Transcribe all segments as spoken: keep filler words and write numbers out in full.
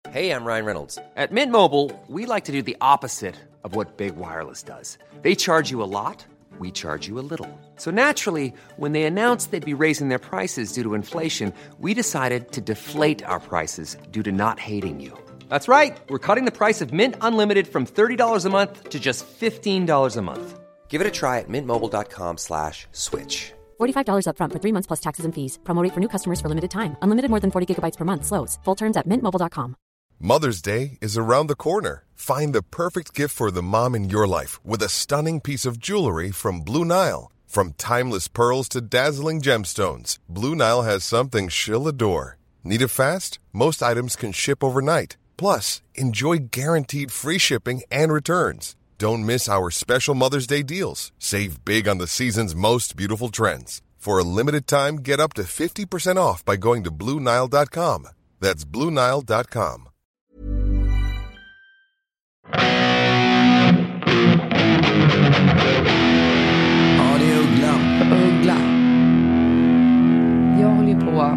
Hey, I'm Ryan Reynolds. At Mint Mobile, we like to do the opposite of what Big Wireless does. They charge you a lot, we charge you a little. So naturally, when they announced they'd be raising their prices due to inflation, we decided to deflate our prices due to not hating you. That's right. We're cutting the price of Mint Unlimited from thirty dollars a month to just fifteen dollars a month. Give it a try at mintmobile.com slash switch. forty-five dollars up front for three months plus taxes and fees. Promo rate for new customers for limited time. Unlimited more than forty gigabytes per month slows. Full terms at mint mobile dot com. Mother's Day is around the corner. Find the perfect gift for the mom in your life with a stunning piece of jewelry from Blue Nile. From timeless pearls to dazzling gemstones, Blue Nile has something she'll adore. Need it fast? Most items can ship overnight. Plus, enjoy guaranteed free shipping and returns. Don't miss our special Mother's Day deals. Save big on the season's most beautiful trends. For a limited time, get up to fifty percent off by going to blue nile dot com. That's blue nile dot com. Ja, det är Uggla. Uggla. Jag håller ju på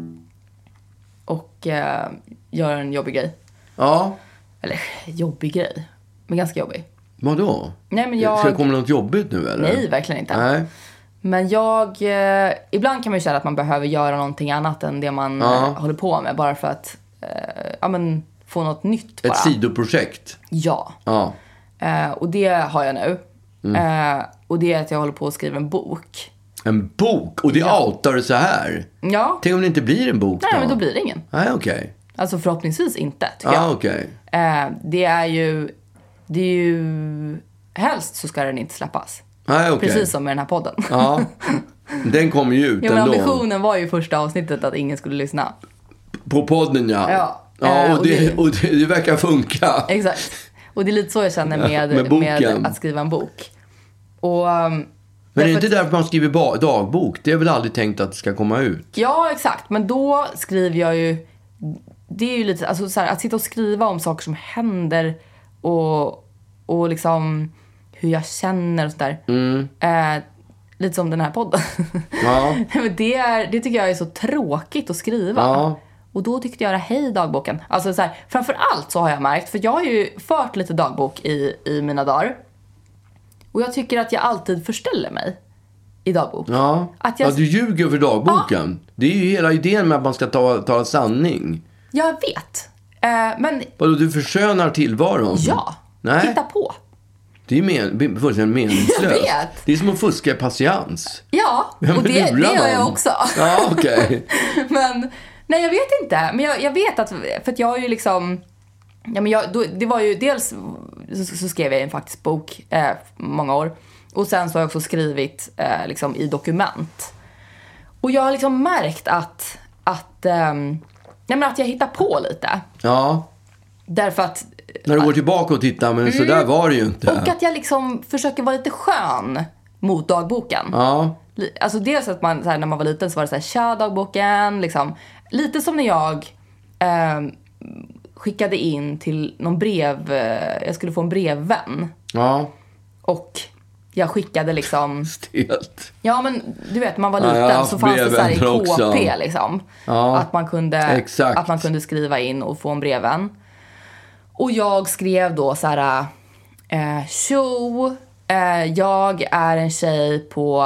och eh, gör en jobbig grej. Ja. Eller jobbig grej, men ganska jobbig. Vadå? Nej, men jag... Ska det komma något jobbigt nu eller? Nej, verkligen inte. Nej. Men jag... Eh, ibland kan man ju känna att man behöver göra någonting annat än det man Ja. eh, håller på med. Bara för att eh, ja, men, få något nytt bara. Ett sidoprojekt. Ja. Ja. Eh, och det har jag nu. Mm. Eh, och det är att jag håller på att skriva en bok. En bok? Och det Ja. outar det så här? Ja. Tänk om det inte blir en bok Nej, då? men då blir det ingen. Nej, okej. Okay. Alltså förhoppningsvis inte, tycker Ja, jag. okej. Okay. Eh, det är ju... Det är ju... Helst så ska den inte släppas. Nej, okej. Precis som med den här podden. Ja. Den kommer ju ut ja, men ändå. ambitionen var ju första avsnittet att ingen skulle lyssna. På podden, ja. Ja. Ja, Eh, och, och det, det- och det, det verkar funka. Exakt. Och det är lite så jag känner med, Med boken. med att skriva en bok. Och, um, Men är därför det inte att- därför man skriver ba- dagbok? Det är väl aldrig tänkt att det ska komma ut? Ja, exakt. Men då skriver jag ju... Det är ju lite... Alltså, så här, att sitta och skriva om saker som händer och, och liksom hur jag känner och sådär. Mm. Eh, lite som den här podden. Ja. Men det, är, det tycker jag är så tråkigt att skriva. Ja. Och då tyckte jag det, hej dagboken. Alltså så här, framför allt så har jag märkt, för jag har ju fört lite dagbok i, i mina dagar. Och jag tycker att jag alltid förställer mig i dagbok. Ja, Att jag... ja du ljuger för dagboken. Det är ju hela idén med att man ska ta, tala sanning. Jag vet. Eh, men Vadå, du förskönar tillvaron? ja, Nej. hitta på. Det är men, fullständigt meningslöst. Jag vet. Det är som att fuska i patiens. Ja, Ja, och men det, lura det gör jag någon. också. Ja, okej. Okay. Men, nej jag vet inte. Men jag, jag vet att, för att jag har ju liksom... Ja, men jag, då, det var ju dels så, så skrev jag en faktisk bok eh, många år. Och sen så har jag också skrivit eh, liksom i dokument. Och jag har liksom märkt att, att, eh, nej, men att jag hittar på lite. Ja, Därför att... när du går tillbaka och tittar, men så där var det ju inte. Och att jag liksom försöker vara lite skön mot dagboken. Ja, Alltså dels att man, så här, när man var liten så var det så här, tja dagboken, liksom. Lite som när jag eh, skickade in till någon brev, eh, jag skulle få en brevvän. ja, Och jag skickade liksom, stelt. ja men du vet, man var Ja, jag har liten haft så fanns det så här i brevvänner också. K P liksom. Ja, att, man kunde, exakt. att man kunde skriva in och få en brevvän. Och jag skrev då så här, eh, tjo, eh, jag är en tjej på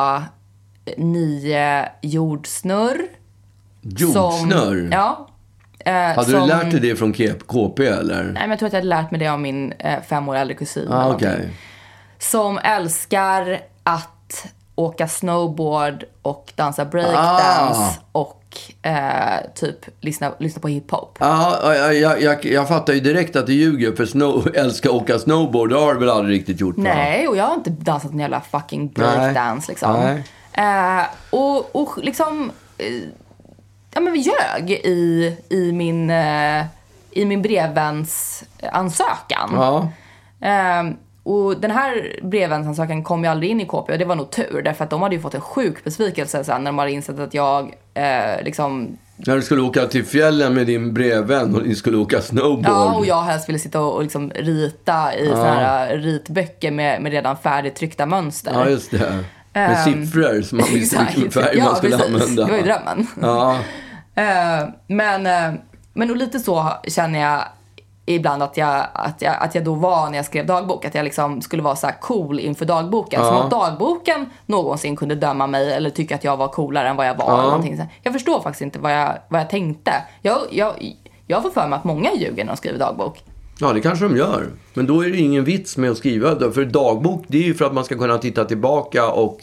nio jordsnurr. Jordsnurr? Som, ja. Eh, Hade som, du lärt dig det från K P eller? Nej, men jag tror att jag hade lärt mig det av min eh, fem år äldre kusin. Ah, eller okej. någonting. Som älskar att åka snowboard och dansa breakdance Ah. och eh, typ lyssna, lyssna på hiphop. Ja, jag, jag, jag, jag fattar ju direkt att du ljuger, för snow, älskar åka snowboard, det har du väl aldrig riktigt gjort? Va? Nej, och jag har inte dansat en jävla fucking breakdance liksom. Nej. Eh, och, och liksom eh, ja men vi ljög i, i min eh, i min brevväns ansökan. Ja. Eh, och den här brevvänsansökan kom ju aldrig in i K P, och det var nog tur, därför att de hade ju fått en sjuk besvikelse sen när de hade insett att jag eh, liksom... När du skulle åka till fjällen med din brevvän och ni skulle åka snowboard. Ja, och jag helst ville sitta och, och liksom rita i Ja. såna här ritböcker med, med redan färdigtryckta mönster. Ja, just det. Med Um, siffror som man visste vilken färg ja, man skulle precis. använda. Det var ju drömmen. Ja. Eh, men, eh, men och lite så känner jag ibland att jag, att, jag, att jag då var när jag skrev dagbok. Att jag liksom skulle vara så här cool inför dagboken. Ja. Som att dagboken någonsin kunde döma mig eller tycka att jag var coolare än vad jag var. Ja. Eller någonting. Jag förstår faktiskt inte vad jag, vad jag tänkte. Jag, jag, jag får för mig att många ljuger när de skriver dagbok. Ja, det kanske de gör. Men då är det ingen vits med att skriva. För dagbok, det är ju för att man ska kunna titta tillbaka och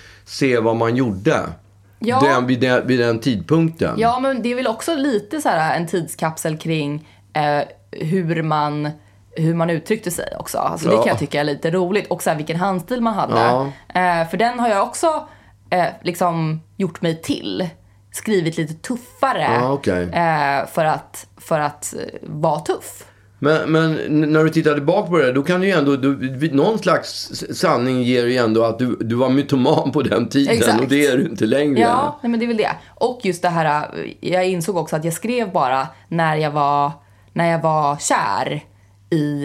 se vad man gjorde. Ja. Den, vid, den, vid den tidpunkten. Ja, men det är väl också lite så här en tidskapsel kring eh, hur man hur man uttryckte sig också. Alltså, ja. Det kan jag tycka är lite roligt. Och så här, vilken handstil man hade. Ja. Eh, för den har jag också eh, liksom gjort mig till. Skrivit lite tuffare. Ja, okay. eh, för att, för att eh, vara tuff. Men, men när du tittar tillbaka på det, då kan du ju ändå, du, någon slags sanning ger ju ändå att du, du var mytoman på den tiden. Exakt. Och det är du inte längre. Ja, nej, men det är väl det. Och just det här, jag insåg också att jag skrev bara när jag var, när jag var kär i,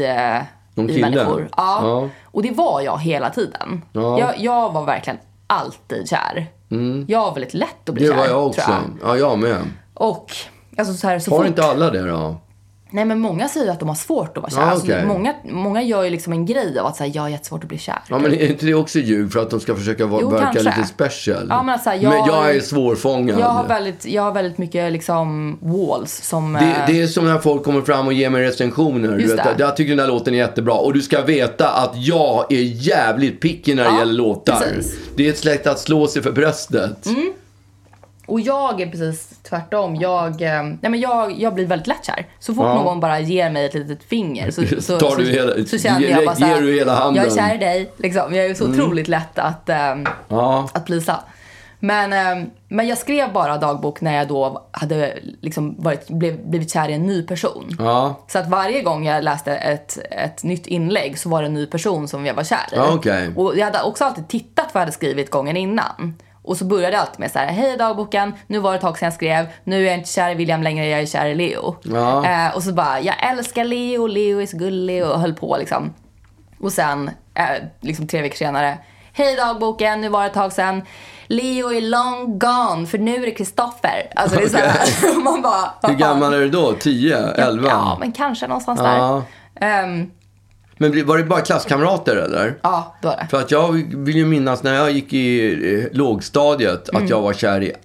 i människor. Ja. ja. Och det var jag hela tiden. Ja. Jag, jag var verkligen alltid kär. Mm. Jag var väldigt lätt att bli det kär. Det var jag också. Jag. Ja, jag med. Och alltså så här, så har fort... inte alla det då? Nej, men många säger att de har svårt att vara kär. Ah, okay. alltså, många, många gör ju liksom en grej av att säga, jag har jättesvårt att bli kär. Ja, men är inte det också ljug för att de ska försöka vara, jo, verka kanske. Lite special? Ja, men, alltså, jag, men jag är svårfångad. Jag har väldigt, jag har väldigt mycket liksom walls som... Det, det är som när folk kommer fram och ger mig recensioner. Du vet, jag tycker den här låten är jättebra. Och du ska veta att jag är jävligt picky när det ja, gäller låtar. Precis. Det är ett släkt att slå sig för bröstet. Mm. Och jag är precis tvärtom. Jag, nej men jag, jag blir väldigt lätt kär. Så fort ja. någon bara ger mig ett litet finger så, så, Tar du så, hela, så känner jag bara så här, ger du hela handen. Jag är kär i dig. Liksom. Jag är så mm. otroligt lätt att, ähm, ja. att plisa. Men, ähm, men jag skrev bara dagbok när jag då hade liksom varit, blev, blivit kär i en ny person. Ja. Så att varje gång jag läste ett, ett nytt inlägg så var det en ny person som jag var kär i. Ja, okay. Och jag hade också alltid tittat vad jag hade skrivit gången innan. Och så började jag alltid med så här: hej dagboken, nu var det ett tag sedan jag skrev. Nu är jag inte kär i William längre, jag är kär i Leo. Ja. Eh, och så bara, jag älskar Leo, Leo är så gullig, och höll på liksom. Och sen, eh, liksom tre veckor senare: hej dagboken, nu var det ett tag sedan. Leo är long gone, för nu är det Kristoffer. Alltså det är så här, man bara... Hur gammal är du då? tio, elva? Ja, men kanske någonstans ja. där. Um, Men var det bara klasskamrater eller? Ja, det var det. För att jag vill ju minnas när jag gick i eh, lågstadiet mm. att jag var kär i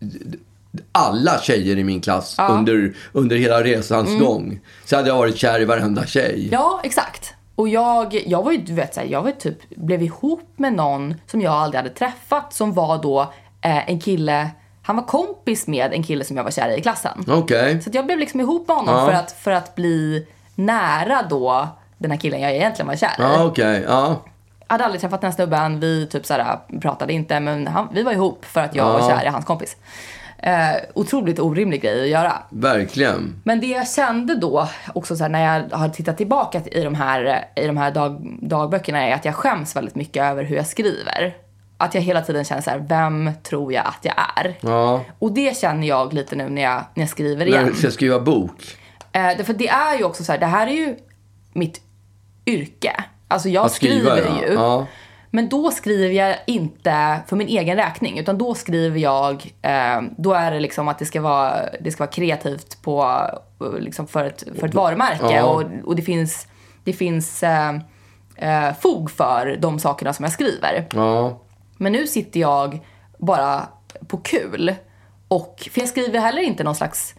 alla tjejer i min klass ja. under, under hela resans mm. gång. Så hade jag varit kär i varenda tjej. Ja, exakt. Och jag, jag var ju, du vet, så här, jag var typ, blev ihop med någon som jag aldrig hade träffat, som var då eh, en kille, han var kompis med en kille som jag var kär i i klassen. Okej. Okay. Så att jag blev liksom ihop med honom ja. för, att, för att bli nära då den här killen jag egentligen var kär i. Ja, okej. Okay. Ja. Jag hade aldrig träffat den här snubben, vi typ så här, pratade inte, men han, vi var ihop för att jag ja. var kär i hans kompis. Eh, otroligt orimlig grej att göra. Verkligen. Men det jag kände då också så här, när jag har tittat tillbaka i de här, i de här dag, dagböckerna är att jag skäms väldigt mycket över hur jag skriver. Att jag hela tiden känner så här: vem tror jag att jag är? Ja. Och det känner jag lite nu när jag, när jag skriver igen. När du ska skriva bok. Eh, för det är ju också så här, det här är ju mitt yrke. Alltså jag att skriver skriva, ja. ju. Ja. Men då skriver jag inte för min egen räkning, utan då skriver jag, eh, då är det liksom att det ska vara, det ska vara kreativt på, liksom för, ett, för ett varumärke. Ja. Och, och det finns, det finns eh, eh, fog för de sakerna som jag skriver. Ja. Men nu sitter jag bara på kul. Och, för jag skriver heller inte någon slags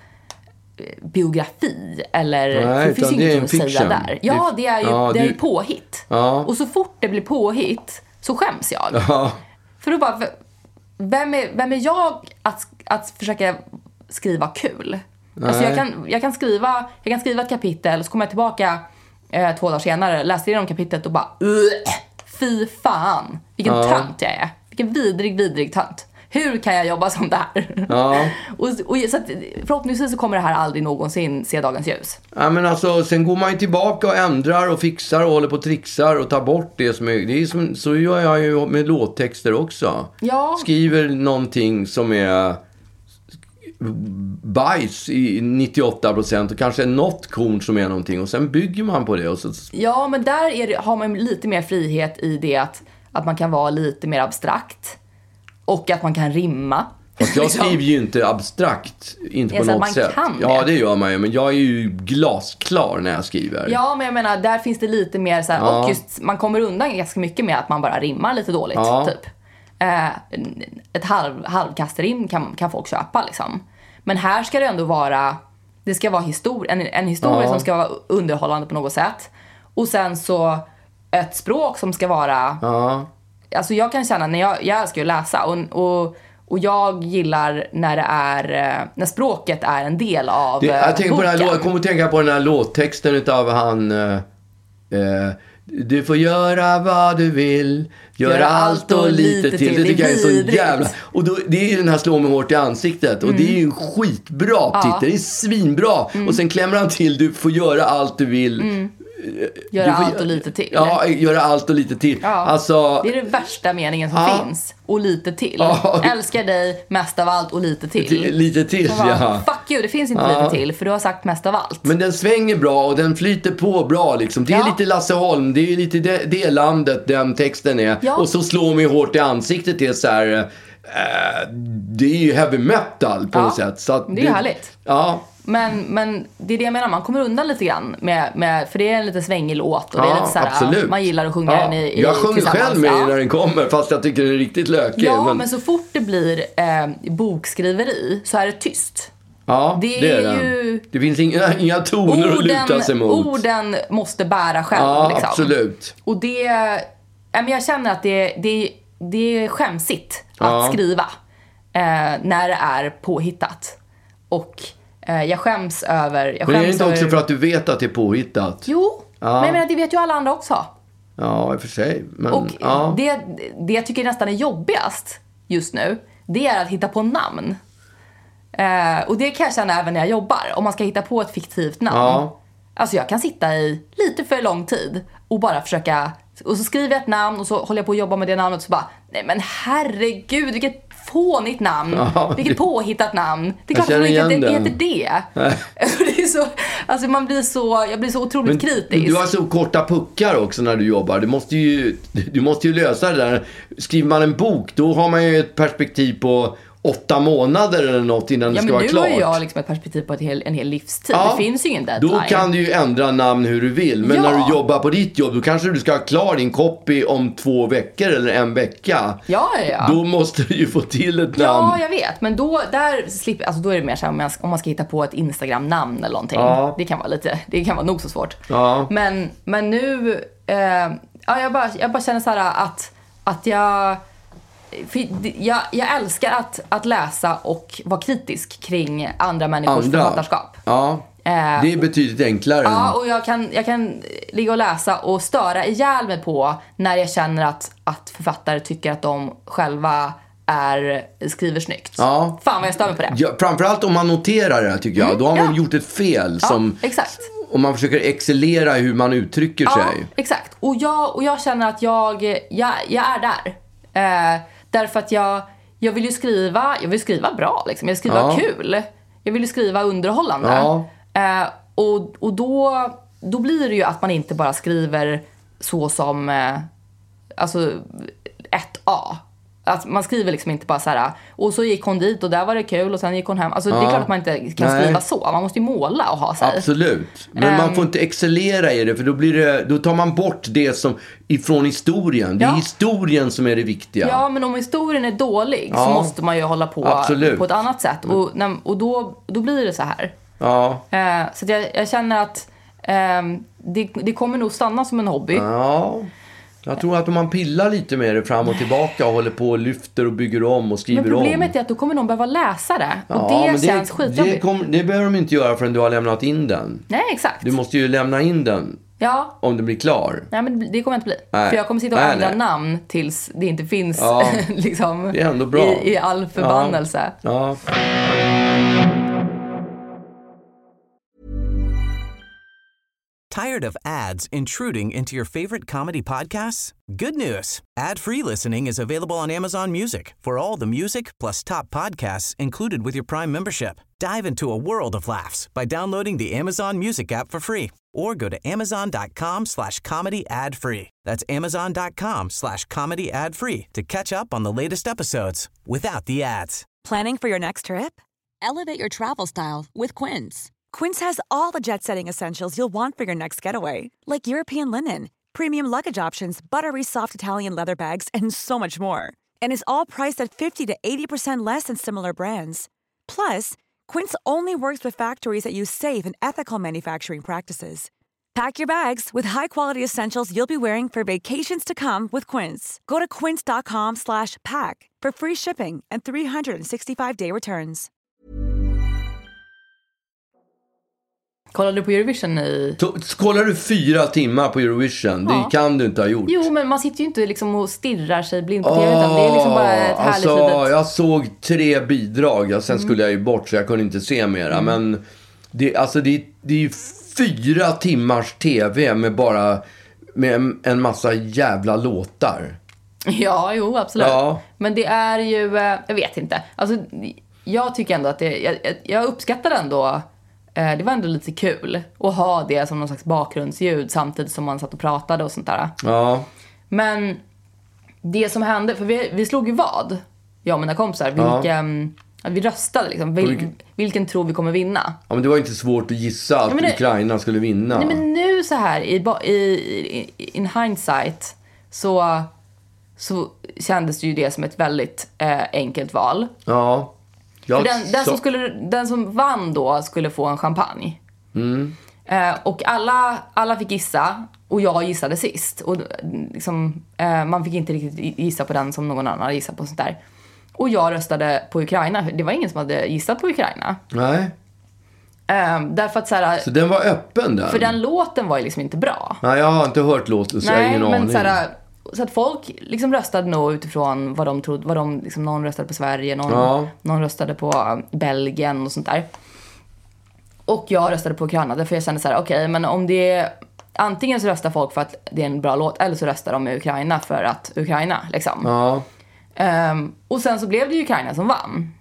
biografi eller nej, det finns inget att säga där. Ja, det är ju, ja, det är ju du, påhitt. Ja. Och så fort det blir påhitt så skäms jag. Ja. För då bara, vem är, vem är jag att, att försöka skriva kul? Alltså jag kan, jag kan skriva jag kan skriva ett kapitel och så kommer jag tillbaka eh, två dagar senare, läser igenom kapitlet och bara fy fan, vilken ja. tönt jag är. Vilken vidrig, vidrig tönt. Hur kan jag jobba som det här? Ja. och, och, så att, förhoppningsvis så kommer det här aldrig någonsin se dagens ljus. Ja, men alltså, sen går man ju tillbaka och ändrar och fixar och håller på och trixar och tar bort det som är... Det är som, så gör jag ju med låttexter också. Ja. Skriver någonting som är bajs i nittioåtta procent och kanske något korn som är någonting och sen bygger man på det. Och så... Ja, men där är det, har man lite mer frihet i det att, att man kan vara lite mer abstrakt. Och att man kan rimma. Fast jag liksom. skriver ju inte abstrakt, inte på så att något man sätt. kan Ja, det. det gör man ju, men jag är ju glasklar när jag skriver. Ja, men jag menar, där finns det lite mer så här, Ja. och just, man kommer undan ganska mycket med att man bara rimmar lite dåligt, Ja. typ. Eh, ett halv, halvkastrim kan, kan folk köpa, liksom. Men här ska det ändå vara, det ska vara histor- en, en historia Ja. som ska vara underhållande på något sätt. Och sen så ett språk som ska vara, Ja. alltså jag kan känna, när jag, jag älskar ju att läsa och, och, och jag gillar när det är, när språket är en del av Det, jag, tänker på den här, boken. lå- jag kommer att tänka på den här låttexten utav han... Eh, eh, du får göra vad du vill, göra, Göra allt och lite till. Det tycker jag är så vidrigt. jävla... Och då, det är ju den här slå mig hårt i ansiktet. Och det är ju en skitbra titel. Det är svinbra. Och sen klämmer han till, du får göra allt du vill. Göra Du får allt gö- och lite till. Ja, göra allt och lite till. Ja, Alltså... det är den värsta meningen som Ja. finns. Och lite till. Ja. Älskar dig mest av allt och lite till. Till- lite till, Man bara, ja. fuck you, det finns inte Ja. lite till. För du har sagt mest av allt. Men den svänger bra och den flyter på bra liksom. Det är Ja. lite Lasse Holm, det är lite det, det landet den texten är. Ja. Och så slår mig hårt i ansiktet det är så här. Eh, det är ju heavy metal på Ja. något sätt. Så att Det är ju härligt. Ja. Men, men det är det jag menar, man kommer undan lite grann med, med, för det är en lite svängig låt och det är Ja, lite så här, absolut. man gillar att sjunga Ja. den i, i Jag sjunger tillsammans. själv med Ja. när den kommer fast jag tycker den är riktigt lökig. Ja, men... men, så fort det blir eh, bokskriveri så är det tyst. ja, det det är, är den. ju- Det finns inga, inga toner att luta sig mot. orden måste bära själv. Ja, liksom. absolut. Och det, ja, men jag känner att det, det, det är skämsigt Ja. att skriva eh, när det är påhittat. Och eh, jag skäms över... Jag Men är det skäms inte också över... för att du vet att det är påhittat? Jo, Ja. men jag menar, det vet ju alla andra också. Ja, i och för sig. Men, Och ja. det, det jag tycker nästan är jobbigast just nu, det är att hitta på namn. Eh, och det kan jag känna även när jag jobbar. Om man ska hitta på ett fiktivt namn. Ja. Alltså jag kan sitta i lite för lång tid och bara försöka... Och så skriver jag ett namn och så håller jag på att jobba med det namnet och så bara... Nej men herregud, vilket fånigt namn. Ja, vilket det- påhittat namn. Det är Jag klart att det känner inte igen heter det. Nej. det är så, alltså man blir så... Jag blir så otroligt Men kritisk. du har så korta puckar också när du jobbar. Du måste ju, du måste ju lösa det där. Skriver man en bok, då har man ju ett perspektiv på åtta månader eller något innan Ja, det ska men vara nu klart. har ju jag liksom ett perspektiv på ett hel, en hel livstid. Ja, Det finns ju ingen deadline. Då kan du ju ändra namn hur du vill. Men Ja. när du jobbar på ditt jobb, då kanske du ska ha klar din copy om två veckor eller en vecka. Ja, ja, ja. Då måste du ju få till ett Ja, namn. jag vet. Men då, där slipper, alltså då är det mer så här om, jag, om man ska hitta på ett Instagram-namn eller någonting. Ja. Det kan vara lite, det kan vara nog så svårt. Ja. Men, men nu, eh, ja, jag, bara, jag bara känner så här att, att jag, för jag, jag älskar att, att läsa och vara kritisk kring andra människors Andra. författarskap. Ja, Eh, det är betydligt enklare. Ja, och jag kan, jag kan ligga och läsa och störa ihjäl mig på när jag känner att, att författare tycker att de själva är, skriver snyggt. Ja. Fan vad jag stör mig på det. Ja, framförallt om man noterar det tycker jag. Då har ja. man gjort ett fel. Ja, Som, exakt. om man försöker excellera i hur man uttrycker Ja, sig. exakt. Och jag, och jag känner att jag, jag, jag är där. Eh, därför att jag, jag vill ju skriva, jag vill skriva bra liksom. Jag vill skriva Ja. kul. Jag vill ju skriva underhållande. Ja. Eh, och och då, då blir det ju att man inte bara skriver så som eh, alltså ett A. Att man skriver liksom inte bara så här, och så gick hon dit och där var det kul och sen gick hon hem. Alltså det är Ja. klart att man inte kan Nej. skriva så. Man måste ju måla och ha sig. Absolut. Men man får inte excellera i det. För då, blir det, då tar man bort det som ifrån historien. Det är Ja. historien som är det viktiga. Ja, men om historien är dålig så Ja. måste man ju hålla på Absolut. på ett annat sätt. Och, när, och då, då blir det så här. Ja. Eh, så att jag, jag känner att eh, det, det kommer nog stanna som en hobby. Ja. Jag tror att om man pillar lite med det fram och tillbaka och håller på och lyfter och bygger om och skriver Men problemet om. är att då kommer någon behöva läsa det. Och Ja, det men känns det, skitjobbigt. det, kom, det behöver de inte göra förrän du har lämnat in den. Nej, exakt. Du måste ju lämna in den Ja, om den blir klar. nej, men det kommer inte bli. Nej. För jag kommer sitta och Nej, ändra nej. namn tills det inte finns Ja. liksom, Det är ändå bra. I, i all förbannelse. Ja. Tired of ads intruding into your favorite comedy podcasts? Good news. Ad-free listening is available on Amazon Music for all the music plus top podcasts included with your Prime membership. Dive into a world of laughs by downloading the Amazon Music app for free or go to amazon.com slash comedy ad free. That's amazon.com slash comedy ad free to catch up on the latest episodes without the ads. Planning for your next trip? Elevate your travel style with Quince. Quince has all the jet-setting essentials you'll want for your next getaway, like European linen, premium luggage options, buttery soft Italian leather bags, and so much more. And is all priced at fifty to eighty percent less than similar brands. Plus, Quince only works with factories that use safe and ethical manufacturing practices. Pack your bags with high-quality essentials you'll be wearing for vacations to come with Quince. Go to quince.com slash pack for free shipping and three sixty-five day returns. Kollade du på Eurovision i... Kollar du fyra timmar på Eurovision? Ja. Det kan du inte ha gjort. Jo, men man sitter ju inte liksom och stirrar sig blind på T V, oh, utan det är liksom bara ett härligt alltså, litet... Jag såg tre bidrag, ja, sen mm. skulle jag ju bort så jag kunde inte se mera. Mm. Men det, alltså, det, det är ju fyra timmars T V med bara med en, en massa jävla låtar. Ja, jo, absolut. Ja. Men det är ju, jag vet inte. Alltså, jag tycker ändå att det, jag, jag uppskattar ändå... Det var ändå lite kul att ha det som någon slags bakgrundsljud samtidigt som man satt och pratade och sånt där. Ja. Men det som hände, för vi, vi slog ju vad, jag och mina kompisar, vilken, ja. vi röstade liksom, vil, vilken, vilken tror vi kommer vinna. Ja, men det var inte svårt att gissa att ja, det, Ukraina skulle vinna. Nej, men nu så här, i, i, i in hindsight, så, så kändes det ju det som ett väldigt eh, enkelt val. Ja. För den, den, som skulle, den som vann då skulle få en champagne. Mm. Eh, och alla, alla fick gissa. Och jag gissade sist. Och liksom, eh, man fick inte riktigt gissa på den som någon annan hade gissat på. Sånt där. Och jag röstade på Ukraina. Det var ingen som hade gissat på Ukraina. Nej. Eh, därför att, så, här, så den var öppen där? För den låten var ju liksom inte bra. Nej, jag har inte hört låten så Nej, jag har ingen men, aning. Så, här, så att folk liksom röstade nog utifrån vad de trodde. Vad de, liksom, någon röstade på Sverige, någon, ja. någon röstade på Belgien och sånt där. Och jag röstade på Ukraina. Därför jag kände så här, okej, okay, men om det är... Antingen så röstar folk för att det är en bra låt, eller så röstar de med Ukraina för att Ukraina, liksom. Ja. Um, och sen så blev det ju Ukraina som vann.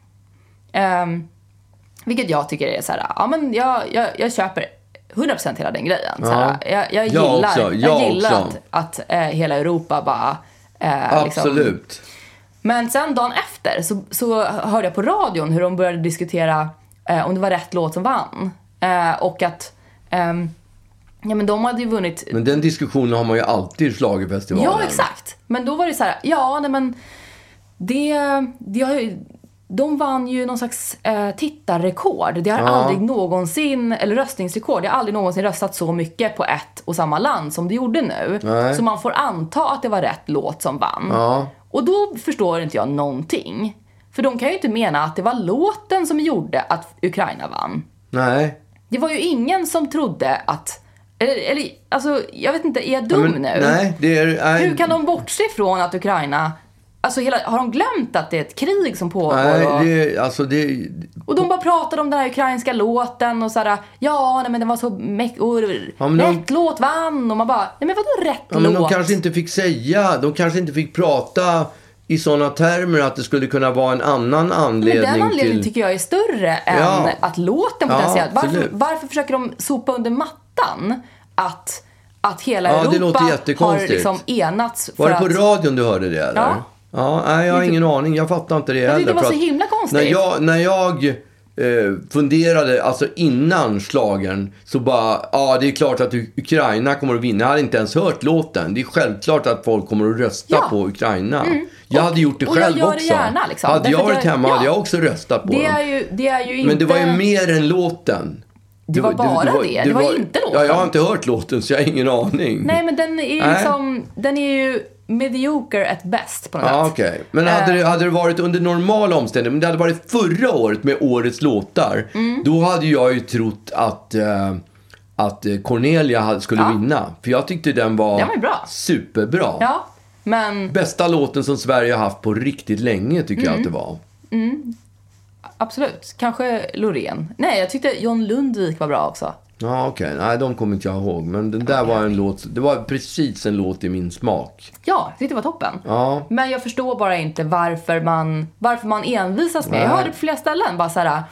Um, vilket jag tycker är så här, ja men jag, jag, jag köper hundra procent hela den grejen. Ja. Så här, jag, jag gillar, jag också, jag jag gillar också. att, att uh, hela Europa bara... Uh, Absolut. Liksom. Men sen dagen efter så, så hörde jag på radion hur de började diskutera uh, om det var rätt låt som vann. Uh, och att... Um, Ja, men de hade ju vunnit... Men den diskussionen har man ju alltid i schlagerfestivalen. Ja, exakt. Men då var det så här, ja, nej men... Det, det har ju, de vann ju någon slags eh, tittarrekord. Det har ja. aldrig någonsin... Eller röstningsrekord. Det har aldrig någonsin röstat så mycket på ett och samma land som det gjorde nu. Nej. Så man får anta att det var rätt låt som vann. Ja. Och då förstår inte jag någonting. För de kan ju inte mena att det var låten som gjorde att Ukraina vann. Nej. Det var ju ingen som trodde att... Eller, eller, alltså, jag vet inte, är jag dum ja, men, nu? Nej, det är... Nej. Hur kan de bortse från att Ukraina... Alltså, hela, har de glömt att det är ett krig som pågår? Nej, och, det, alltså det... och de bara pratade om den här ukrainska låten och sådär, ja, nej, men den var så... Mäck, och, ja, rätt de, låt vann, och man bara, nej men vadå rätt ja, låt? Men de kanske inte fick säga, de kanske inte fick prata... i sådana termer att det skulle kunna vara en annan anledning. Men den anledningen till... tycker jag är större än ja. att låten potentiellt. Ja, varför, varför försöker de sopa under mattan att, att hela ja, Europa har liksom enats för var det att... på radion du hörde det, eller? Ja. Ja, nej, jag har ingen aning. Jag fattar inte det jag heller. Det var så himla konstigt. När jag... När jag eh, funderade, alltså innan schlagern, så bara, ja, det är klart att Ukraina kommer att vinna. Jag hade inte ens hört låten. Det är självklart att folk kommer att rösta ja. på Ukraina. Mm. Jag hade gjort det och själv jag gör också. Det gärna, liksom. Hade jag varit hemma ja. hade jag också röstat på det den. är ju, det är ju inte... Men det var ju mer än låten. Det var bara det. Det var, det. Det var, var inte låten. Ja, jag har inte hört låten så jag har ingen aning. Nej, men den är ju liksom... Den är ju mediocre at best på något ja, sätt. Okej. Okay. Men hade, uh, det, hade det varit under normala omständigheter, men det hade varit förra året med årets låtar, mm. då hade jag ju trott att... Uh, att Cornelia skulle ja. vinna. För jag tyckte den var, den var bra. superbra. Ja, men... Bästa låten som Sverige har haft på riktigt länge tycker mm. jag att det var. Mm. Absolut. Kanske Loreen. Nej, jag tyckte John Lundvik var bra också. Ja, okej. Okay. Nej, de kommer inte jag ihåg. Men den där okay. var en låt. Det var precis en låt i min smak. Ja, jag tyckte det var toppen. Ja. Men jag förstår bara inte varför man, varför man envisas med. Nej. Jag hörde på flera ställen bara så här...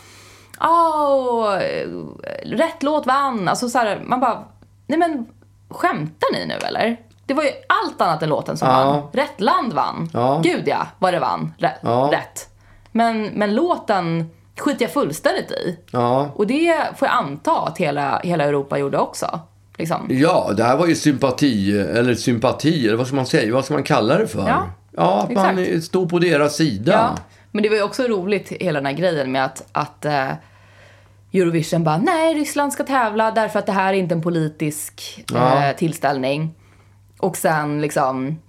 Åh, rätt låt vann. Alltså så här, man bara, nej men skämtar ni nu eller? Det var ju allt annat än låten som ja. vann. Rätt land vann. Ja. Gud ja, vad det vann. Rätt. Ja. rätt. Men, men låten skiter jag fullständigt i. Ja. Och det får jag anta att hela, hela Europa gjorde också. Liksom. Ja, det här var ju sympati, eller sympati, eller vad ska man säga, vad ska man kalla det för? Ja, ja att man exakt. står på deras sida. Ja, men det var ju också roligt hela den här grejen med att, att uh, Eurovision bara, nej, Ryssland ska tävla därför att det här är inte en politisk ja. uh, tillställning. Och sen liksom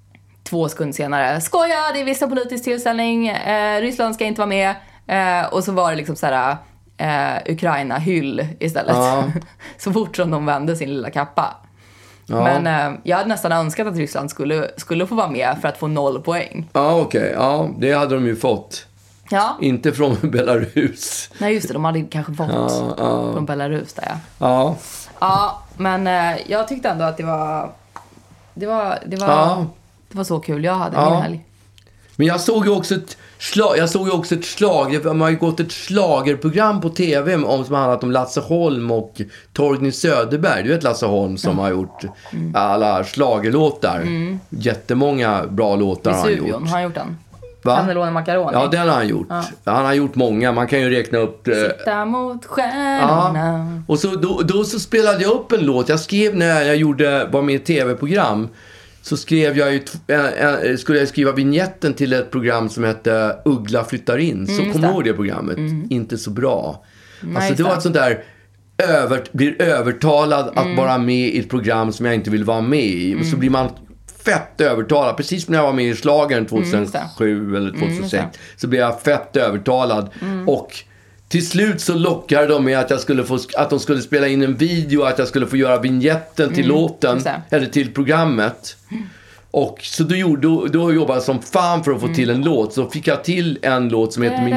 två sekunder senare, skoja, det är visst en politisk tillställning, uh, Ryssland ska inte vara med. Uh, och så var det liksom så här uh, Ukraina-hyll istället. Ja. Så fort som de vände sin lilla kappa. Ja. Men uh, jag hade nästan önskat att Ryssland skulle, skulle få vara med för att få noll poäng. Ja, okej. Okay. Ja, det hade de ju fått. Ja. Inte från Belarus. Nej, just det. De hade kanske fått ja, ja. från Belarus där, ja. Ja. Ja, men uh, jag tyckte ändå att det var... Det var, det var, ja. det var så kul jag hade ja. min helg. Men jag såg ju också ett slag, jag såg ju också ett slag, man har ju gått ett slagerprogram på tv om, som handlat om Lasse Holm och Torgny Söderberg. Du vet Lasse Holm som mm. har gjort mm. alla slagerlåtar. Mm. Jättemånga bra låtar har han gjort. Har han gjort den? Va? Cannelloni Macaroni. Ja, den har han gjort. Ja. Han har gjort många, man kan ju räkna upp... Sitta mot stjärnorna. Ja. Och så, då, då så spelade jag upp en låt. Jag skrev när jag gjorde, var med i tv-program. Så skrev jag ju, äh, skulle jag skriva vignetten till ett program som hette Uggla flyttar in. Så mm, kom ihåg det programmet. Mm. Inte så bra. Mm, alltså det var ett sånt där över, blir övertalad mm. att vara med i ett program som jag inte vill vara med i. Mm. Och så blir man fett övertalad. Precis när jag var med i Schlagern tjugohundrasju mm, eller tjugohundrasex mm, så blev jag fett övertalad. Mm. Och till slut så lockade de med att jag skulle få, att de skulle spela in en video, att jag skulle få göra vignetten till mm, låten eller till programmet. Mm. Och så då, gjorde, då, då jobbade jag som fan för att få mm. till en låt. Så fick jag till en låt som heter min...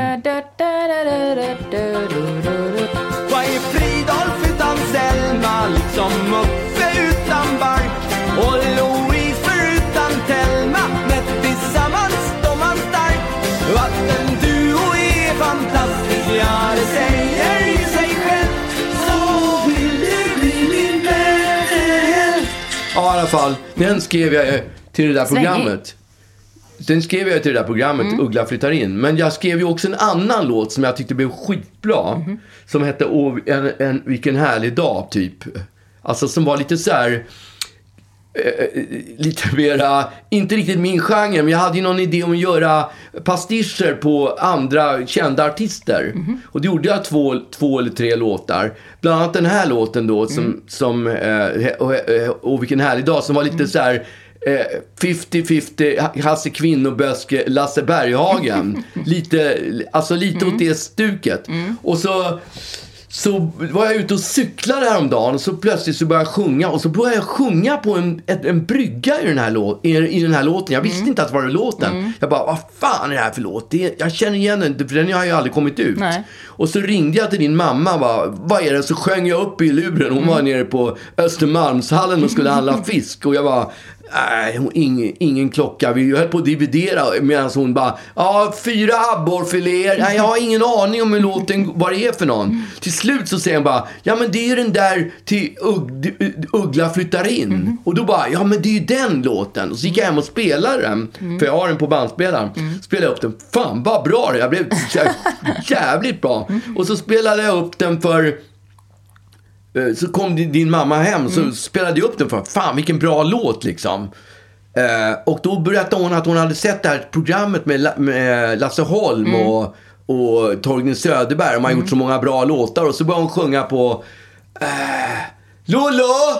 Vad är Fridolf utan Selma, liksom Muffe utan Bark och Louise förutan Telma, men tillsammans de man stark. Vatten du och är fantastisk, ja det säger ju sig själv. Så vill du bli min vän. Ja, i alla fall, den skrev jag till det där programmet. Den skrev jag till det där programmet, mm. Uggla flyttar in. Men jag skrev ju också en annan låt som jag tyckte blev skitbra. Mm. Som hette en, en, Vilken härlig dag, typ. Alltså som var lite så här... Eh, lite mera, inte riktigt min genre, men jag hade ju någon idé om att göra pastischer på andra kända artister. Mm. Och det gjorde jag två, två eller tre låtar. Bland annat den här låten då, som, mm. som eh, och, och Vilken härlig dag, som var lite mm. så här femtio femtio Hasse Kvinnoböske, Lasse Berghagen. lite, alltså lite mm. åt det stuket. Mm. Och så Så var jag ute och cyklade häromdagen och så plötsligt så började jag sjunga. Och så började jag sjunga på en, en, en brygga i den, här lå, i, i den här låten. Jag visste mm. inte att det var låten. Mm. Jag bara, vad fan är det här för låt? Det, jag känner igen den, för den har ju aldrig kommit ut. Nej. Och så ringde jag till din mamma och bara, vad är det? Så sjöng jag upp i luren. Hon mm. var nere på Östermalmshallen och skulle handla fisk. Och jag bara... Nej, ingen, ingen klocka. Vi höll på att dividera medan hon bara, ja, fyra abborrfiléer. Nej, jag har ingen aning om hur låten, vad det är för någon. Mm. Till slut så säger hon bara, ja men det är den där till Ugg, Uggla flyttar in. Mm. Och då bara, ja men det är ju den låten. Och så gick jag hem och spelade den, mm. för jag har den på bandspelaren. Mm. Spelade upp den, fan vad bra det. Jag blev jävligt bra. Mm. Och så spelade jag upp den för... Så kom din mamma hem, så mm. spelade jag upp den för, fan vilken bra låt liksom. Eh, och då berättade hon att hon hade sett det här programmet med, La- med Lasse Holm mm. och, och Torgny Söderberg. De har mm. gjort så många bra låtar. Och så började hon sjunga på eh, Lolo!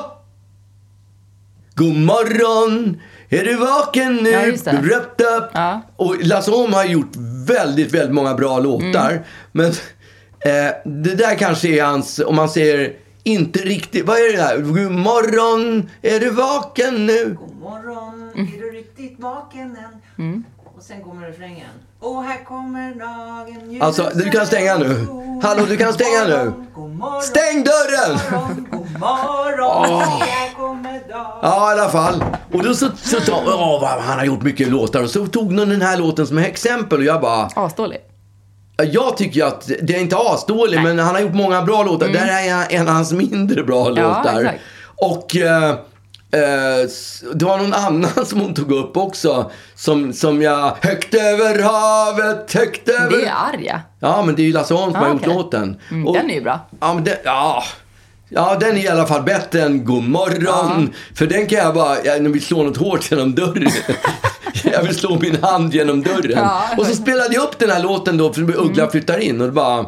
God morgon! Är du vaken nu? Ja, just det. Röpt upp. Ja. Och Lasse Holm har gjort väldigt, väldigt många bra låtar. Mm. Men eh, det där kanske är hans, om man säger... Inte riktigt, vad är det där? God morgon, är du vaken nu? God morgon, mm. är du riktigt vaken än? Mm. Och sen kommer refrängen. Och här kommer dagen. Ljus. Alltså, du kan stänga nu. Hallå, du kan stänga nu. Stäng dörren! God morgon, god morgon. Oh. Här kommer dagen. Ja, i alla fall. Och då så, så, så åh, han har gjort mycket låtar. Och så tog någon den här låten som exempel. Och jag bara... Asdålig. Jag tycker att det är inte asdålig, men han har gjort många bra låtar. Mm. Där är en av hans mindre bra ja, låtar. Exakt. Och eh, Eh, det var någon annan som hon tog upp också. Som, som jag... Högt över havet, högt över... Det är Arja. Ja, men det är ju Lasse Holm som ah, har okay. gjort låten. Mm, och, den är ju bra. Ja, men det, ja... Ja, den är i alla fall bättre än God morgon. Ja. För den kan jag bara... Jag vill slå något hårt genom dörren. Jag vill slå min hand genom dörren. Ja. Och så spelade jag upp den här låten då. För Uggla mm. flyttar in. Och det bara...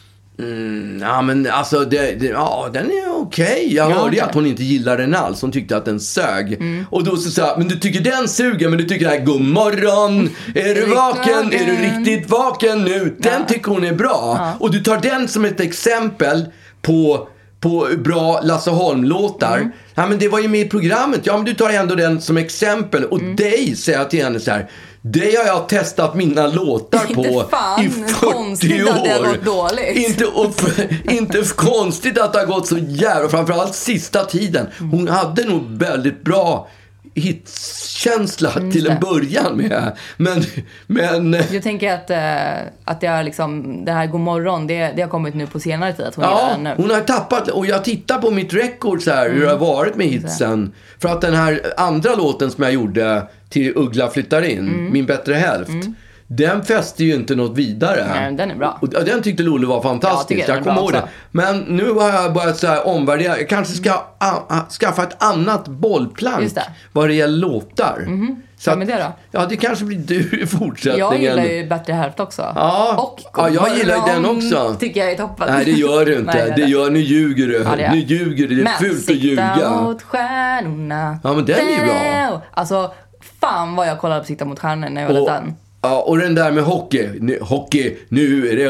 Mm, ja men alltså det, det, ja, den är okej. Okay. Jag ja, hörde ju okay. att hon inte gillade den alls. Hon tyckte att den sög. mm. Och då så sa jag, men du tycker den suger. Men du tycker det här, god morgon. Är du vaken? Är du riktigt vaken nu? Den ja. tycker hon är bra. ja. Och du tar den som ett exempel på, på bra Lasse Holm-låtar. mm. Ja men det var ju med i programmet. Ja men du tar ändå den som exempel. Och mm. dig säger jag till henne så här: det har jag testat mina låtar på i fyrtio år. Att det har gått dåligt. Inte, och, inte konstigt att det har gått så jävla, framförallt sista tiden. Hon hade nog väldigt bra hitkänsla mm, till en början med. Men, men... Jag tänker att, äh, att det, är liksom, det här God morgon, det, det har kommit nu på senare tid. Att hon, ja, nu. hon har tappat. Och jag tittar på mitt record så här, mm. hur det har varit med hitsen. För att den här andra låten som jag gjorde till Uggla flyttar in, mm. Min bättre hälft, mm. den fäste ju inte något vidare. Nej, den är bra. Och den tyckte Lollo var fantastisk. Jag, jag kommer ihåg det. Men nu har jag börjat så här omvärdera. Jag kanske ska a- a- skaffa ett annat bollplank det. vad det gäller låtar. Mm-hmm. Så att, men det då? Ja, det kanske blir du i fortsättningen. Jag gillar ju Bättre hälft också. Ja, och ja jag gillar ju den också. Tycker jag är toppen. Nej, det gör du inte. Nej, det, det gör, nu ljuger du. Ja, nu ljuger du. Det är men fult att ljuga. Sitta mot stjärnorna. Ja, men den är ju bra. Alltså, fan vad jag kollade på Sitta mot stjärnorna när jag var liten. Ja, och den där med hockey. Nu, hockey, nu är det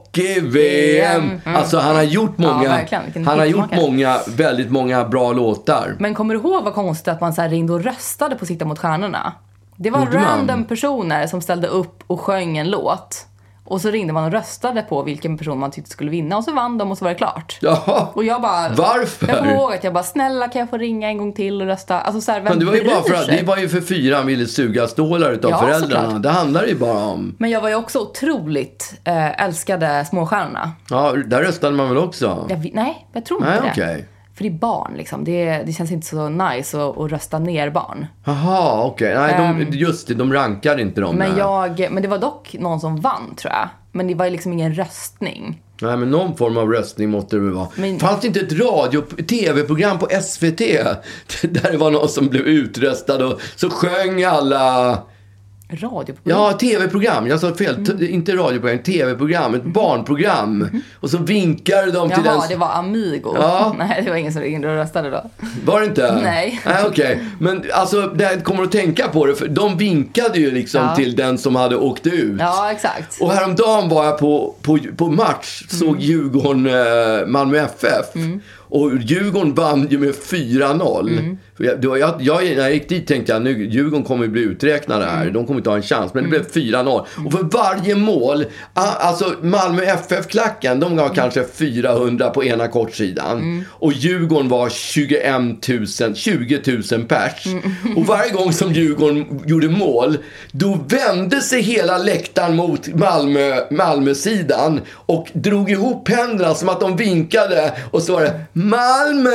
hockey-V M. Mm. Alltså han har gjort många, ja, han har gjort många, väldigt många bra låtar. Men kommer du ihåg vad konstigt att man så här ringde och röstade på Sitta mot stjärnorna? Det var Gjorde random man? personer som ställde upp och sjöng en låt. Och så ringde man och röstade på vilken person man tyckte skulle vinna. Och så vann de och så var det klart. Ja, och jag bara... Varför? Jag kommer ihåg att jag bara, snälla kan jag få ringa en gång till och rösta? Alltså så här, vem men det var ju bara för att sig? det var ju för fyra han ville suga stålar utav ja, föräldrarna. Såklart. Det handlar ju bara om... Men jag var ju också otroligt äh, älskade Småstjärnorna. Ja, där röstade man väl också? Jag, nej, jag tror nej, inte okay. det. För det är barn liksom. Det, det känns inte så nice att, att rösta ner barn. Jaha, okej. Okay. Nej, um, de, just det, de rankar inte dem. Men, jag, men det var dock någon som vann, tror jag. Men det var liksom ingen röstning. Nej, men någon form av röstning måste det väl vara. Men... Fanns det inte ett radio- tv-program på S V T där det var någon som blev utröstad och så sjöng alla... Radioprogram? Ja, tv-program. Jag sa fel. Mm. T- inte radioprogram, tv-program. Ett barnprogram. Mm. Och så vinkade de till Jaha, den... det var Amigo. Ja. Nej, det var ingen som ringde och röstade då. Var det inte? Nej. Nej, okej. Okay. Men alltså, det kommer att tänka på det. För de vinkade ju liksom ja. till den som hade åkt ut. Ja, exakt. Och häromdagen var jag på, på, på match. Såg mm. Djurgården eh, Malmö F F. Mm. Och Djurgården vann ju med fyra noll. Mm. Jag, jag, jag, när jag gick dit tänkte jag, nu Djurgården kommer att bli uträknade här. Mm. De kommer inte ha en chans. Men det mm. blev fyra noll. Mm. Och för varje mål, alltså Malmö F F-klacken, de gav mm. kanske fyrahundra på ena kortsidan. Mm. Och Djurgården var tjugoett tusen, tjugo tusen pers. Mm. Och varje gång som Djurgården gjorde mål, då vände sig hela läktaren mot Malmö, Malmö-sidan. Och drog ihop händerna som att de vinkade. Och så var det Malmö,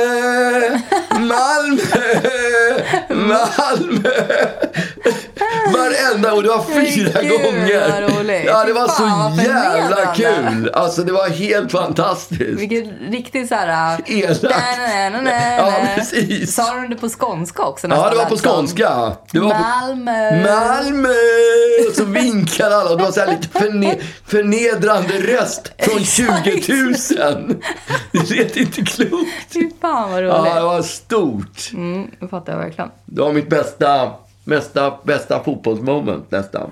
Malmö, Malmö. Varenda, och det var fyra Gud, gånger. Ja, det var fan, så jävla kul. Alltså det var helt fantastiskt. Vilket riktigt så här elakt. Ja, precis. Sa du det på skånska också? Ja, det var på skånska. Det var Malmö. På, Malmö. Och så vinkade alla. Det var så här lite förne, förnedrande röst från tjugo tusen. Det lät inte klokt. Fy fan vad roligt. Ja, det var stort. Mm, det fattar jag verkligen. Det var mitt bästa, bästa, bästa fotbollsmoment nästan.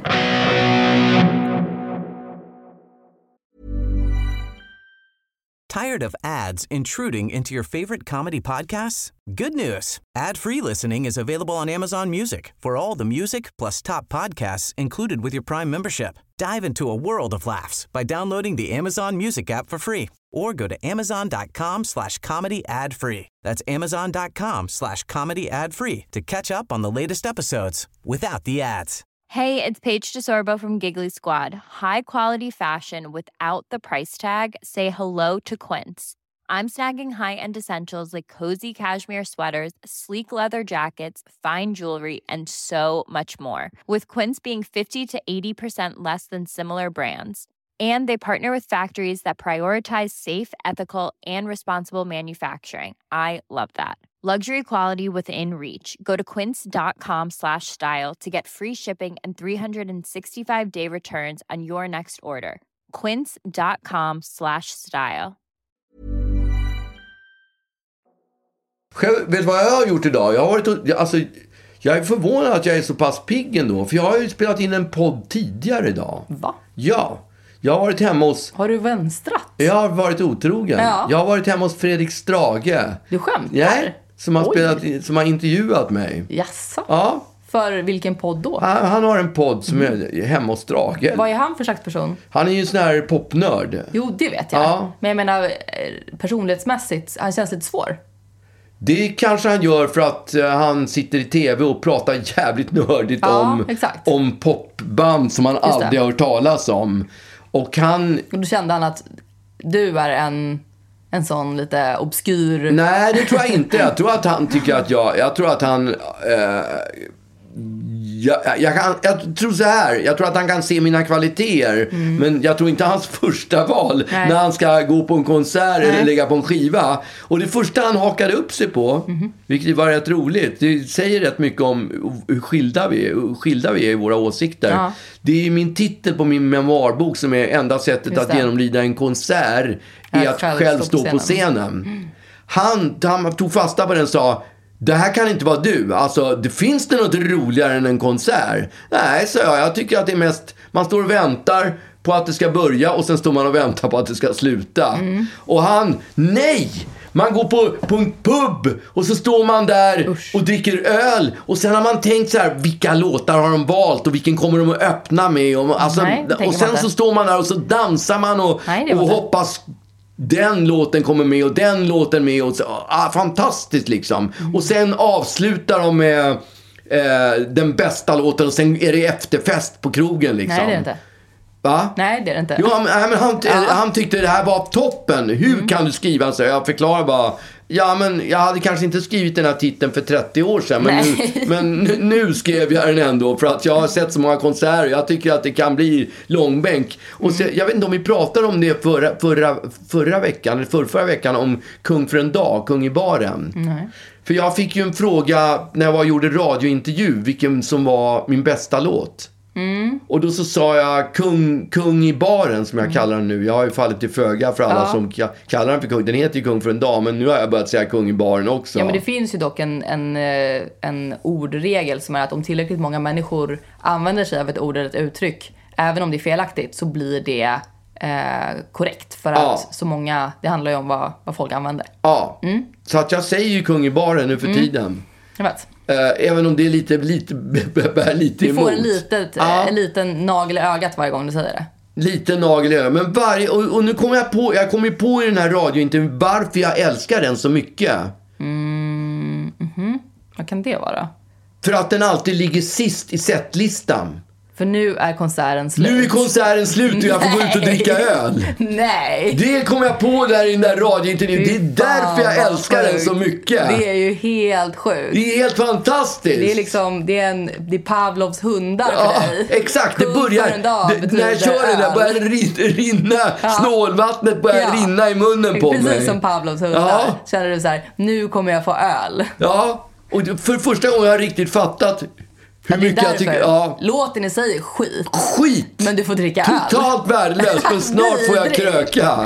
Tired of ads intruding into your favorite comedy podcasts? Good news. Ad-free listening is available on Amazon Music for all the music plus top podcasts included with your Prime membership. Dive into a world of laughs by downloading the Amazon Music app for free or go to amazon.com slash comedy ad free. That's amazon.com slash comedy ad free to catch up on the latest episodes without the ads. Hey, it's Paige DeSorbo from Giggly Squad. High quality fashion without the price tag. Say hello to Quince. I'm snagging high-end essentials like cozy cashmere sweaters, sleek leather jackets, fine jewelry, and so much more. With Quince being fifty to eighty percent less than similar brands. And they partner with factories that prioritize safe, ethical, and responsible manufacturing. I love that. Luxury quality within reach. Go to quince.com slash style to get free shipping and three sixty-five day returns on your next order. Quince.com slash style. Själv, vet du vad jag har gjort idag? Jag har varit, alltså, jag är förvånad att jag är så pass pigg ändå. För jag har ju spelat in en podd tidigare idag. Va? Ja. Jag har varit hemma hos... Har du vänstrat? Jag har varit otrogen. Ja. Jag har varit hemma hos Fredrik Strage. Du skämtar? Nej, som har, spelat, som har intervjuat mig. Jaså? Ja. För vilken podd då? Han, han har en podd som är hemma hos Strage. Vad är han för slags person? Han är ju en sån här popnörd. Jo, det vet jag. Ja. Men jag menar, personlighetsmässigt, han känns lite svår. Det kanske han gör för att uh, han sitter i tv och pratar jävligt nördigt ja, om, om popband som han Just aldrig det. har hört talas om. Och han... Och då kände han att du är en, en sån lite obskyr... Nej, det tror jag inte. Jag tror att han tycker att jag... Jag tror att han... Eh, jag, jag, kan, jag tror så här. Jag tror att han kan se mina kvaliteter. Mm. Men jag tror inte hans första val. Nej. När han ska gå på en konsert Nej. eller lägga på en skiva. Och det första han hakade upp sig på. Mm. Vilket var rätt roligt. Det säger rätt mycket om hur skilda vi är, hur skilda vi är i våra åsikter. Ja. Det är min titel på min memoarbok som är enda sättet att genomlida en konsert. Är att själv, själv stå på scenen. På scenen. Mm. Han, han tog fasta på den och sa... Det här kan inte vara du. Alltså, det finns det något roligare än en konsert? Nej, så jag. Jag tycker att det är mest... Man står och väntar på att det ska börja och sen står man och väntar på att det ska sluta. Mm. Och han, nej! Man går på, på en pub och så står man där Usch. och dricker öl. Och sen har man tänkt så här, vilka låtar har de valt och vilken kommer de att öppna med? Och, alltså, nej, och sen så står man där och så dansar man och, nej, och hoppas... Den låten kommer med och den låten med och så, ah, fantastiskt liksom. Mm. Och sen avslutar de med eh, den bästa låten och sen är det efterfest på krogen liksom. Nej, det är det inte. Va? Nej, det är det inte. Jo, men, men han, ja. han tyckte det här var toppen. Hur mm. kan du skriva så? Jag förklarar bara. Ja, men jag hade kanske inte skrivit den här titeln för trettio år sedan. Men, nu, men nu, nu skrev jag den ändå. För att jag har sett så många konserter. Jag tycker att det kan bli långbänk. Och så, jag vet inte om vi pratade om det förra, förra, förra veckan. Eller förra, förra veckan om Kung för en dag. Kung i baren. Mm. För jag fick ju en fråga när jag var, gjorde radiointervju. Vilken som var min bästa låt. Mm. Och då så sa jag kung, kung i baren som jag mm. kallar den nu. Jag har ju fallit till föga för alla ja. som kallar den för kung. Den heter ju Kung för en dag, men nu har jag börjat säga kung i baren också. Ja, men det finns ju dock en, en, en ordregel som är att om tillräckligt många människor använder sig av ett ord eller ett uttryck, även om det är felaktigt, så blir det eh, korrekt. För ja. att så många, det handlar ju om vad, vad folk använder. Ja, mm. så att jag säger ju kung i baren nu för mm. tiden. Jag vet. Uh, även om det är lite, lite, bär lite emot. Du får en, litet, ja. en liten nagel i ögat varje gång du säger det. Lite nagel i ögat. Men varje, och, och nu kommer jag på, jag kommer på i den här radiointervjun varför jag älskar den så mycket. Mm, mm-hmm. Vad kan det vara? För att den alltid ligger sist i setlistan. För nu är konserten slut. Nu är konserten slut och jag får gå ut och dricka öl. Nej. Det kom jag på där i den där radiointervjun. Det är därför jag älskar den så mycket. Det är ju helt sjukt. Det är helt fantastiskt. Det är liksom, det är, en, det är Pavlovs hundar för ja, dig. Exakt, det börjar, det, när jag kör den där börjar det rinna, ja. snålvattnet börjar ja. rinna i munnen på Precis mig. Precis som Pavlovs hundar. Ja. Känner du så här, nu kommer jag få öl. Ja, och för första gången har jag riktigt fattat hur mycket jag tycker, ja. Låten i sig är skit. Skit! Men du får dricka öl. Totalt värdelöst, men snart får jag kröka.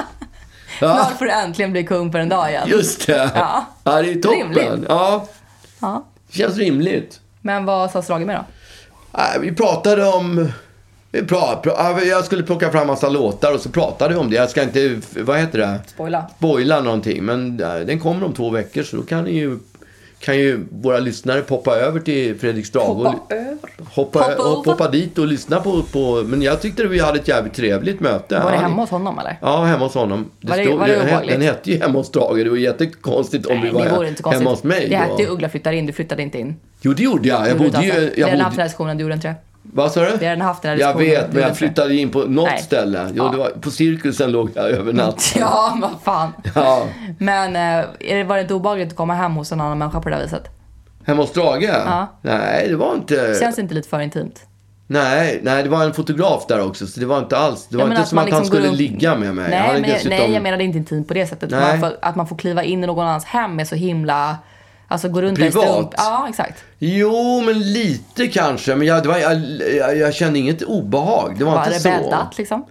Ja. Snart får du äntligen bli kung på en dag igen. Just det. Ja, ja det är toppen. Rimligt. Ja. Ja. Känns rimligt. Men vad sa Strage med då? Nej, vi pratade om... Vi pratade, jag skulle plocka fram massa låtar och så pratade vi om det. Jag ska inte... Vad heter det? Spoila. Spoila någonting. Men den kommer om två veckor så då kan ni ju... Kan ju våra lyssnare poppa över till Fredrik Strage. Hoppa över. Hoppa, hoppa, och, poppa dit och lyssna på, på... Men jag tyckte att vi hade ett jävligt trevligt möte. Var det hemma hos honom eller? Ja, hemma hos honom. Det var det, stod, var det den, den hette ju hemma hos Strage. Det var jättekonstigt om Nej, vi var det inte hemma hos mig. Det hette ju Uggla flyttar in, du flyttade inte in. Jo, det gjorde jag. Jag bodde ju... Jag det är den här bodde... traditionen, du gjorde inte det. Vad sa du? Vi har haft den här Jag diskussionen. vet, men jag flyttade in på något Nej. ställe. Jo, Ja. det var, på cirkusen låg jag över natten. Ja, men vad fan. Ja. Men är det, var det inte obehagligt att komma hem hos en annan människa på det här viset? Hemma hos Drage? Ja. Nej, det var inte... Känns det inte lite för intimt? Nej, nej, det var en fotograf där också. Så det var inte alls... Det var Ja, men inte att som man att han liksom skulle går runt- ligga med mig. Nej, Han hade men jag, dessutom... nej, jag menade inte intimt på det sättet. Nej. Man får, att man får kliva in i någon annans hem är så himla... Alltså gå runt där i Privat? strump. Ja, exakt. Jo, men lite kanske. Men jag, det var, jag, jag, jag kände inget obehag. Det var, Var inte det så. bäddat liksom?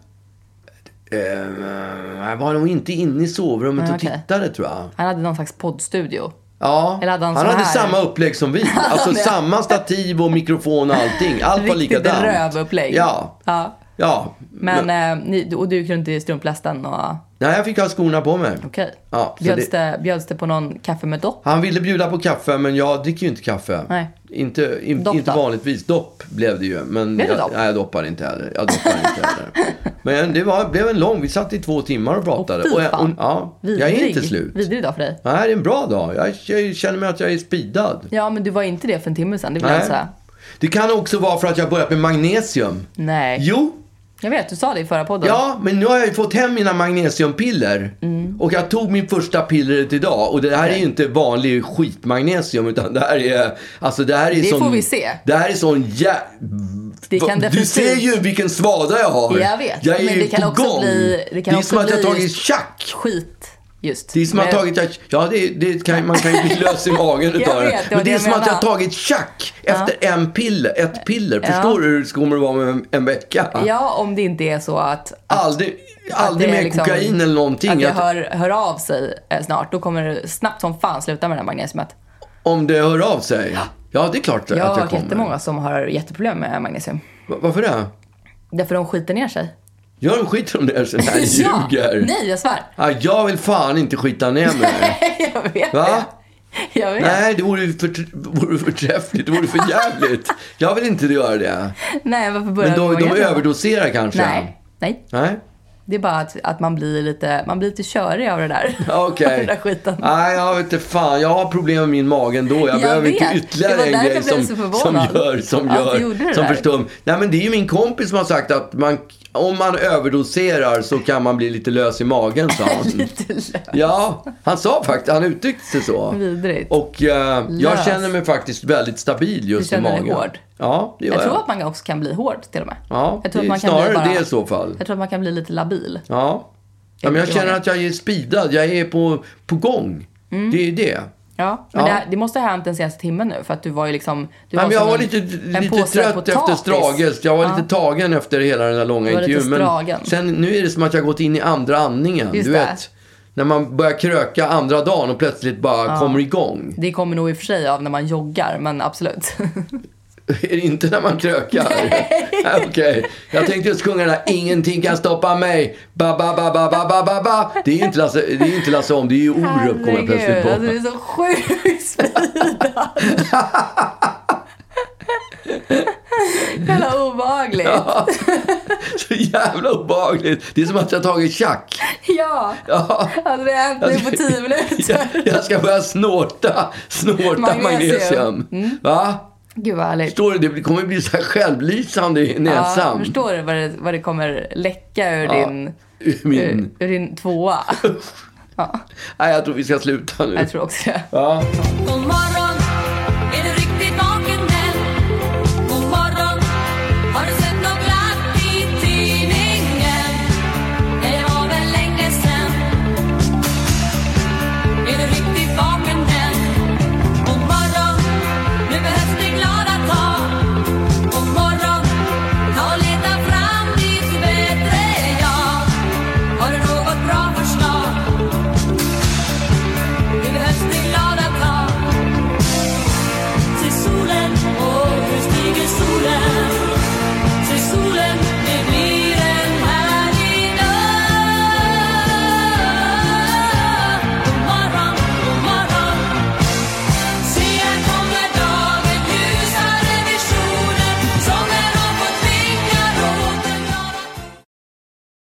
Eh, jag var nog inte inne i sovrummet Nej, och okej. tittade, tror jag. Han hade någon slags poddstudio. Ja, Eller hade han han sån hade här? samma upplägg som vi. Alltså det. samma stativ och mikrofon och allting. Allt var Riktigt likadant. rövupplägg. Ja, Ja. ja. Men, eh, ni, och du gick runt i strumplästen och... Nej, jag fick ha skorna på mig. Okej. Ja, så Bjöds, det- det... bjöds det på någon kaffe med dopp? Han ville bjuda på kaffe, men jag dricker ju inte kaffe. Nej. Inte, in, Dopp inte då? vanligtvis. Dopp blev det ju. Men Blev det jag, dopp? nej, jag doppar inte heller. Jag doppar inte heller. Men det var, blev en lång. Vi satt i två timmar och pratade. Åh, fy jag, fan. ja, jag är inte slut. Vidrig dag för dig. Nej, det är en bra dag. Jag, jag känner mig att jag är speedad. Ja, men du var inte det för en timme sedan. Det vill Nej. jag säga. Det kan också vara för att jag har börjat med magnesium. Nej. Jo, Jag vet, du sa det i förra podden. ja, men nu har jag ju fått hem mina magnesiumpiller. Mm. Och jag tog min första pillret idag. Och det här är ju inte vanlig skitmagnesium. Utan det här är... Alltså det här är Det sån, får vi se. Det här är sån jä... Det kan Du definitivt- ser ju vilken svada jag har. Jag vet, Jag är men ju det kan på också gång. bli- det kan det är också som att jag bli- har tagit tjack. Skit, just. Det är som att Men- jag har tagit... Ja, det, det kan, man kan ju bli lös i magen Jag utav det. vet, det var Men det det är jag som att jag har menar. tagit tjack efter en piller, ett piller. Ja. Förstår du hur det kommer att vara med en, en vecka? Ja, om det inte är så att... Aldrig, att aldrig det är mer liksom- kokain eller någonting. Att det Jag- hör, hör av sig eh, snart. Då kommer det snabbt som fan sluta med det här magnesiumet. Om det hör av sig? Ja, det är klart Jag att har jag hört kommer. jättemånga som har jätteproblem med magnesium. Va- Varför det? Därför de skiter ner sig. Gör de skit om det så här Ja. ljuger? Nej, jag svär. Ja, jag vill fan inte skita ner mig. Jag vet Va? det. Jag vet. Nej, det vore ju för, vore förträffligt. Det vore för jävligt. Jag vill inte göra det. Nej, varför börjar Men du de, de våga? överdoserar kanske. Nej, nej. Nej? Det är bara att, att man blir lite, man blir lite körig av det där. Okej. Av den där skiten. Nej, jag vet inte fan. Jag har problem med min mage ändå. Jag, Jag behöver vet. inte ytterligare Det var en därför grej jag blev som, så som förvånad. gör, som Att gör, du gjorde det som där. förstår. Nej, men det är ju min kompis som har sagt att man, om man överdoserar så kan man bli lite lös i magen, sa han. Lite lös. Ja, han sa faktiskt, han uttryckte sig så. Vidrigt. Och eh, jag Lös. känner mig faktiskt väldigt stabil just Du känner i dig magen. hård? Ja, det gör Jag jag. tror att man också kan bli hård till och med. Ja, jag tror det att man är kan snarare bli bara, det i så fall. Jag tror att man kan bli lite labil. Ja. Ja, men jag i känner magen. att jag är speedad. Jag är på, på gång. Mm. Det är det. Ja, men Ja. Det, det måste ha hänt den senaste timmen nu. För att du var ju liksom... Du Nej, men jag som var en- lite, en lite påse trött potatis. efter Strages. Jag var Ja. lite tagen efter hela den där långa Du var lite intervjun. Men stragen. sen, nu är det som att jag har gått in i andra andningen. Just du det. vet, när man börjar kröka andra dagen och plötsligt bara Ja. kommer igång. Det kommer nog i och för sig av när man joggar, men absolut. Är det inte när man krökar? Nej. Okej. Jag tänkte just sjunga den här ingenting kan stoppa mig. Ba, ba, ba, ba, ba, ba, ba, ba. Det är ju inte Lasse, det är ju inte Lasse om, det är ju Orup kommer jag plötsligt på. Alltså, du är så sjukt speedad. Jävla obehagligt. Ja. Så jävla obehagligt. Det är som att jag har tagit tjack. Ja. Ja. Alltså det är äntligen på tio minuter. Jag, jag ska börja snorta, snorta magnesium. Magnesium. Mm. Va? Gud vad härligt. Förstår du? Det kommer bli så här självlysande i Ja, näsan. förstår du vad det, vad det kommer läcka ur Ja, din, ur min... ur, ur din tvåa? Ja, Nej, jag tror vi ska sluta nu. jag tror också det. Ja. God morgon